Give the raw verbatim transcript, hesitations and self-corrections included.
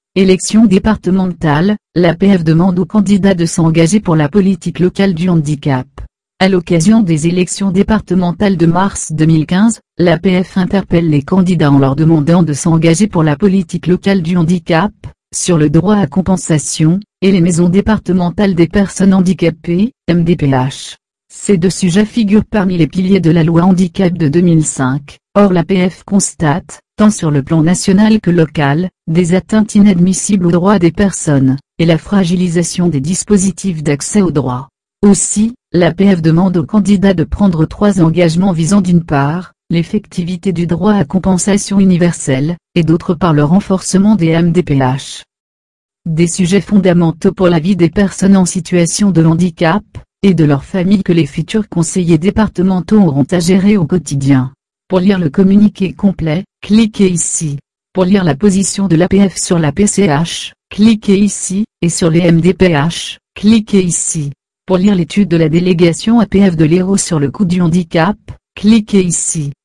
Élections départementales, l'A P F demande aux candidats de s'engager pour la politique locale du handicap. À l'occasion des élections départementales de mars deux mille quinze, l'A P F interpelle les candidats en leur demandant de s'engager pour la politique locale du handicap, sur le droit à compensation, et les maisons départementales des personnes handicapées, M D P H. Ces deux sujets figurent parmi les piliers de la loi handicap de deux mille cinq, or l'A P F constate, tant sur le plan national que local, des atteintes inadmissibles aux droits des personnes, et la fragilisation des dispositifs d'accès aux droits. Aussi, l'A P F demande aux candidats de prendre trois engagements visant d'une part, l'effectivité du droit à compensation universelle, et d'autre part le renforcement des M D P H. Des sujets fondamentaux pour la vie des personnes en situation de handicap, et de leurs familles que les futurs conseillers départementaux auront à gérer au quotidien. Pour lire le communiqué complet, cliquez ici. Pour lire la position de l'A P F sur la P C H, cliquez ici, et sur les M D P H, cliquez ici. Pour lire l'étude de la délégation A P F de l'Hérault sur le coût du handicap, cliquez ici.